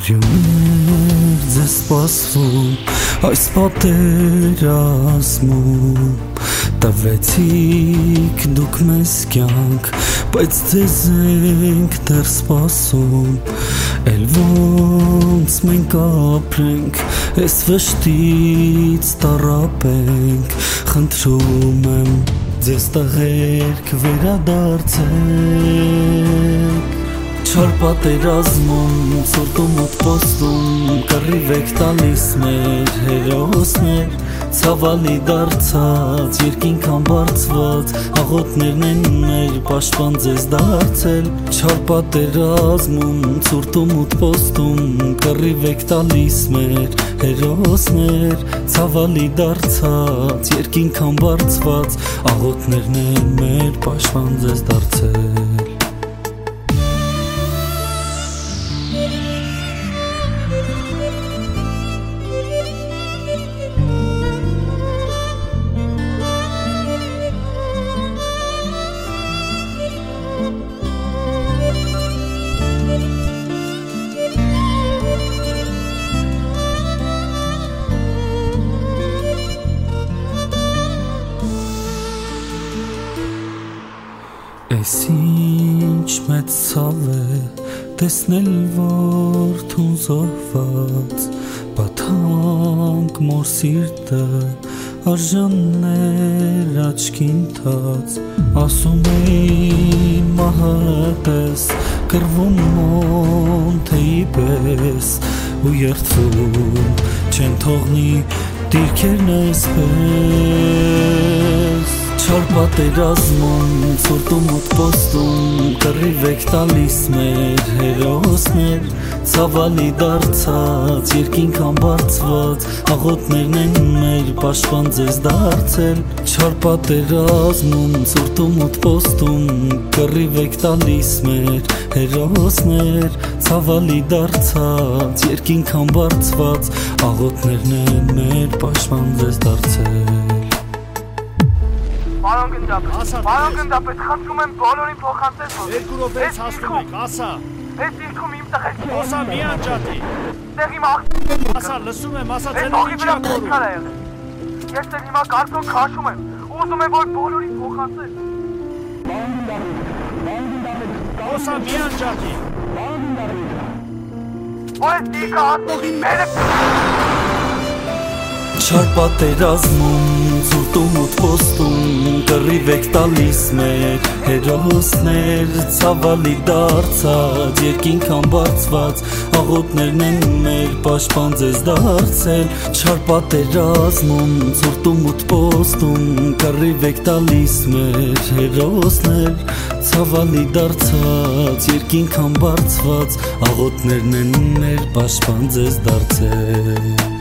Արյուններ ձեզ սպասվում այս պատերազմում տվեցիք դուք մեզ կյանք, բայց ձեզ ենք դեռ սպասում էլ ոնց մենք ապրենք, այս վշտից տառապենք, խնդրում եմ ձեզ տղերք վերադարձեք Չար պատերազմում, սուրտում ու պոստում կռիվ եք տալիս մեր հերոսներ Ցավալի դարձած, երկինքան բարձված աղոթներն են մեր պաշտպան ձեզ դարձել Չար պատերազմում, սուրտում ու պոստում կռիվ եք տալիս մեր հերոսներ Ցավալի դարձած, երկինքան բարձված աղոթներն են մեր պաշտպան ձեզ դարձել Էս ինչ մեծ ցավ է տեսնել որդուն զոհված Պատանք մոր սիրտը արժաններ աչքին թած Ասում էի մահատես կռվում մոնթեի պես ու երդվում չեն թողնի դիրքերն այսպես Չար պատերազմում, սուրտում ու պոստում կռիվ եք տալիս մեր հերոսներ Ցավալի դարձած, երկինքան բարձված աղոթներն են մեր պաշտպան ձեզ դարձել Չար պատերազմում, սուրտում ու պոստում կռիվ եք տալիս մեր հերոսներ Ցավալի դարձած, երկինքան բարձված աղոթներն են մեր պաշտպան ձեզ դարձել Պարոն գնդապետ, խնդրում եմ բոլորին փոխանցել Երկու րոպեից հասնում եք, ասա Այս ինքում իմ տղերքի Ասա մի անջատի Տեղ իմ Ասա, լսում եմ, ասա Այս ձենով ողի ինչի վրա ակորում պետքար է եղել Ես էլ հիմա կարծոք քաշում եմ Ուզում եմ, որ բոլորին փոխանցել Ասա մի անջատի Որ այս դիկը հատողի մերը Չար պատերազմում, սուրտում ու պոստում կռիվ եք տալիս մեր հերոսներ Ցավալի դարձած, երկինքան բարձված աղոթներն են մեր պաշտպան ձեզ դարձել Չար պատերազմում, սուրտում ու պոստում կռիվ եք տալիս մեր հերոսներ Ցավալի դարձած, երկինքան բարձված աղոթներն են մեր պաշտպան ձեզ դարձել